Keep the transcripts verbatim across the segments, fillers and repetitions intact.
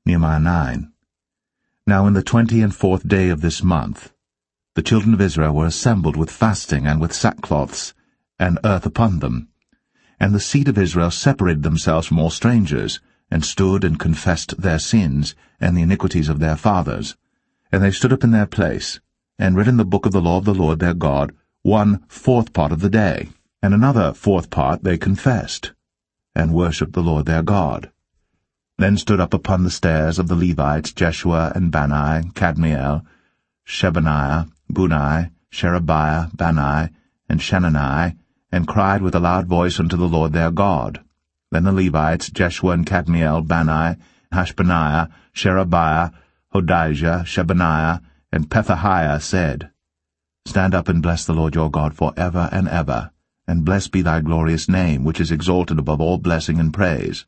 Nehemiah nine. Now in the twenty and fourth day of this month, the children of Israel were assembled with fasting and with sackcloths, and earth upon them. And the seed of Israel separated themselves from all strangers, and stood and confessed their sins, and the iniquities of their fathers. And they stood up in their place, and read in the book of the law of the Lord their God one fourth part of the day, and another fourth part they confessed, and worshipped the Lord their God. Then stood up upon the stairs of the Levites Jeshua and Bani, Kadmiel, Shebaniah, Bunai, Sherebiah, Bani, and Shenani, and cried with a loud voice unto the Lord their God. Then the Levites, Jeshua and Kadmiel, Bani, Hashbaniah, Sherebiah, Hodijah, Shebaniah, and Pethahiah said, Stand up and bless the Lord your God for ever and ever, and blessed be thy glorious name, which is exalted above all blessing and praise.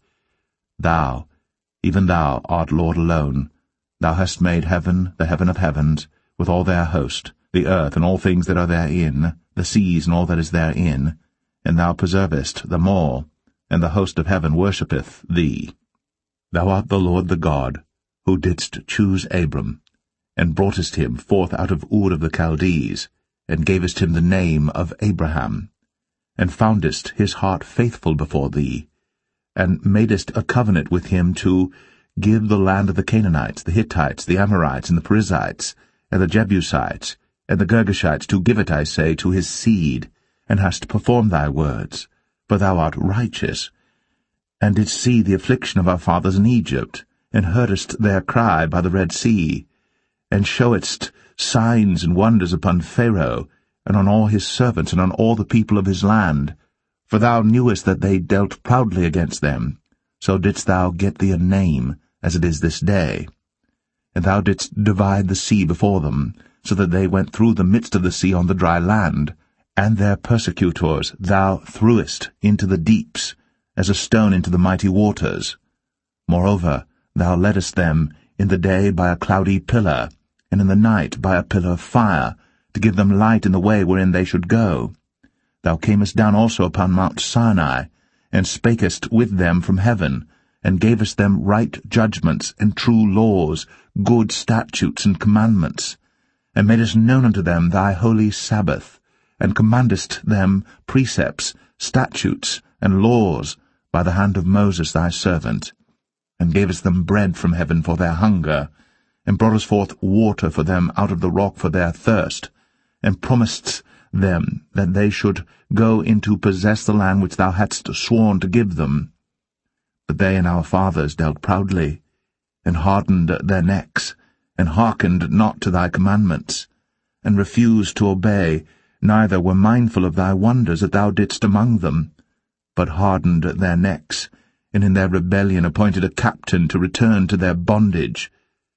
Thou, even thou, art Lord alone. Thou hast made heaven, the heaven of heavens, with all their host, the earth and all things that are therein, the seas and all that is therein, and thou preservest them all, and the host of heaven worshippeth thee. Thou art the Lord the God, who didst choose Abram, and broughtest him forth out of Ur of the Chaldees, and gavest him the name of Abraham, and foundest his heart faithful before thee, and madest a covenant with him to give the land of the Canaanites, the Hittites, the Amorites, and the Perizzites, and the Jebusites, and the Girgashites, to give it, I say, to his seed, and hast performed thy words, for thou art righteous, and didst see the affliction of our fathers in Egypt, and heardest their cry by the Red Sea, and showedst signs and wonders upon Pharaoh, and on all his servants, and on all the people of his land. For thou knewest that they dealt proudly against them, so didst thou get thee a name, as it is this day. And thou didst divide the sea before them, so that they went through the midst of the sea on the dry land, and their persecutors thou threwest into the deeps, as a stone into the mighty waters. Moreover, thou leddest them in the day by a cloudy pillar, and in the night by a pillar of fire, to give them light in the way wherein they should go. Thou camest down also upon Mount Sinai, and spakest with them from heaven, and gavest them right judgments and true laws, good statutes and commandments, and madest known unto them thy holy Sabbath, and commandest them precepts, statutes, and laws by the hand of Moses thy servant, and gavest them bread from heaven for their hunger, and broughtest forth water for them out of the rock for their thirst, and promisedst them that they should go in to possess the land which thou hadst sworn to give them. But they and our fathers dealt proudly, and hardened their necks, and hearkened not to thy commandments, and refused to obey, neither were mindful of thy wonders that thou didst among them, but hardened their necks, and in their rebellion appointed a captain to return to their bondage.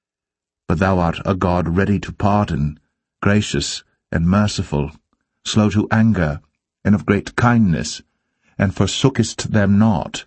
But thou art a God ready to pardon, gracious and merciful, slow to anger, and of great kindness, and forsookest them not.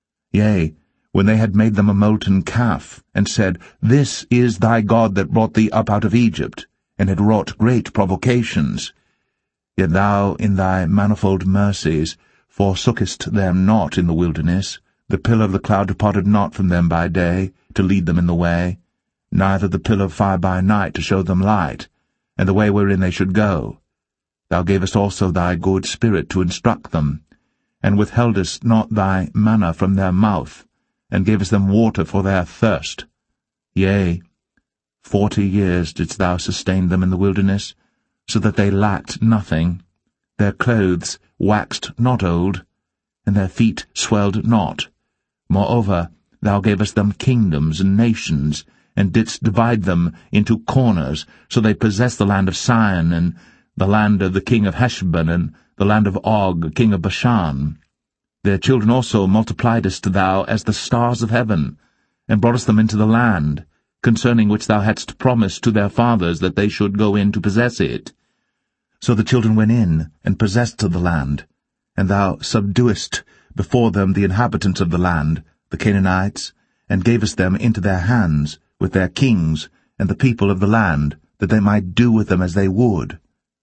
Yea, when they had made them a molten calf, and said, This is thy God that brought thee up out of Egypt, and had wrought great provocations. Yet thou in thy manifold mercies forsookest them not in the wilderness. The pillar of the cloud departed not from them by day, to lead them in the way, neither the pillar of fire by night to show them light, and the way wherein they should go. Thou gavest also thy good Spirit to instruct them, and withheldest not thy manna from their mouth, and gavest them water for their thirst. Yea, forty years didst thou sustain them in the wilderness, so that they lacked nothing. Their clothes waxed not old, and their feet swelled not. Moreover, thou gavest them kingdoms and nations, and didst divide them into corners, so they possessed the land of Sion, and the land of the king of Heshbon, and the land of Og, king of Bashan. Their children also multipliedst thou as the stars of heaven, and broughtest them into the land, concerning which thou hadst promised to their fathers that they should go in to possess it. So the children went in, and possessed the land, and thou subduedst before them the inhabitants of the land, the Canaanites, and gavest them into their hands, with their kings, and the people of the land, that they might do with them as they would.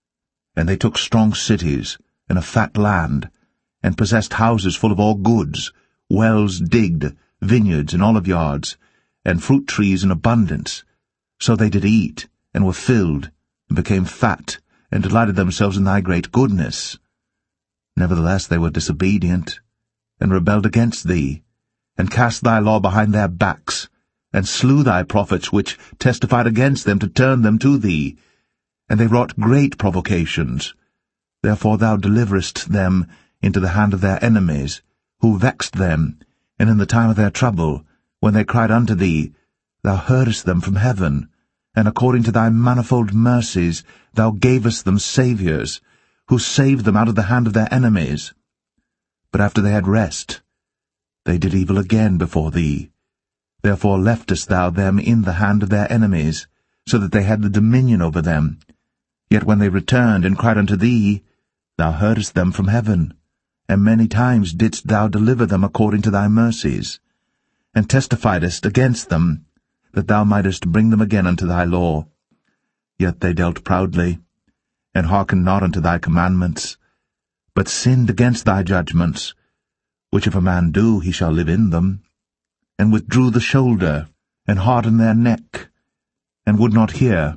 And they took strong cities, and a fat land, and possessed houses full of all goods, wells digged, vineyards and oliveyards, and fruit trees in abundance. So they did eat, and were filled, and became fat, and delighted themselves in thy great goodness. Nevertheless they were disobedient, and rebelled against thee, and cast thy law behind their backs, and slew thy prophets which testified against them to turn them to thee. And they wrought great provocations. Therefore thou deliverest them into the hand of their enemies, who vexed them, and in the time of their trouble, when they cried unto thee, thou heardest them from heaven, and according to thy manifold mercies thou gavest them saviours, who saved them out of the hand of their enemies. But after they had rest, they did evil again before thee. Therefore leftest thou them in the hand of their enemies, so that they had the dominion over them. Yet when they returned and cried unto thee, thou heardest them from heaven, and many times didst thou deliver them according to thy mercies, and testifiedest against them, that thou mightest bring them again unto thy law. Yet they dealt proudly, and hearkened not unto thy commandments, but sinned against thy judgments, which if a man do, he shall live in them, and withdrew the shoulder, and hardened their neck, and would not hear.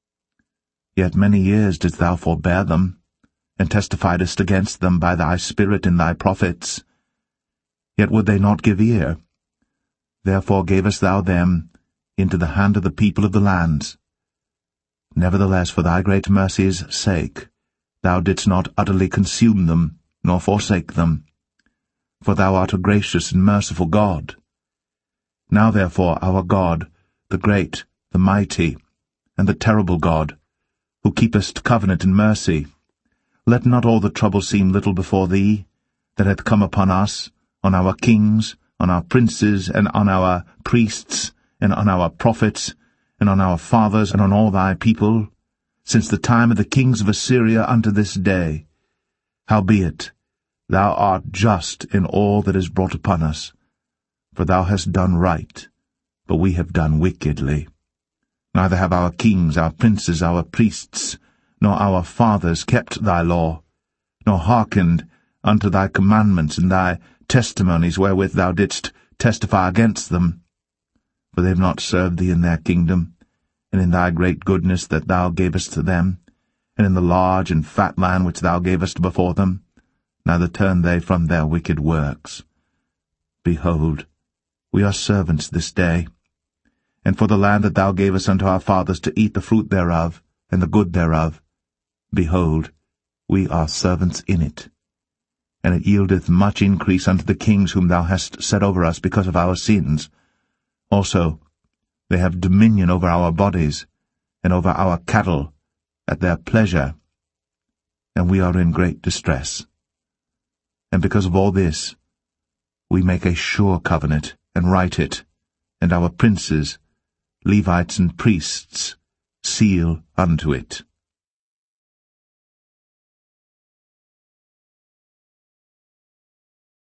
Yet many years didst thou forbear them, and testifiedest against them by thy Spirit in thy prophets. Yet would they not give ear. Therefore gavest thou them into the hand of the people of the lands. Nevertheless, for thy great mercy's sake, thou didst not utterly consume them, nor forsake them. For thou art a gracious and merciful God. Now therefore, our God, the great, the mighty, and the terrible God, who keepest covenant and mercy, let not all the trouble seem little before thee, that hath come upon us, on our kings, on our princes, and on our priests, and on our prophets, and on our fathers, and on all thy people, since the time of the kings of Assyria unto this day. Howbeit, thou art just in all that is brought upon us, for thou hast done right, but we have done wickedly. Neither have our kings, our princes, our priests, nor our fathers kept thy law, nor hearkened unto thy commandments and thy testimonies wherewith thou didst testify against them. For they have not served thee in their kingdom, and in thy great goodness that thou gavest to them, and in the large and fat land which thou gavest before them, neither turned they from their wicked works. Behold, we are servants this day, and for the land that thou gavest unto our fathers to eat the fruit thereof, and the good thereof, behold, we are servants in it. And it yieldeth much increase unto the kings whom thou hast set over us because of our sins. Also, they have dominion over our bodies, and over our cattle, at their pleasure, and we are in great distress. And because of all this, we make a sure covenant, and write it, and our princes, Levites and priests, seal unto it.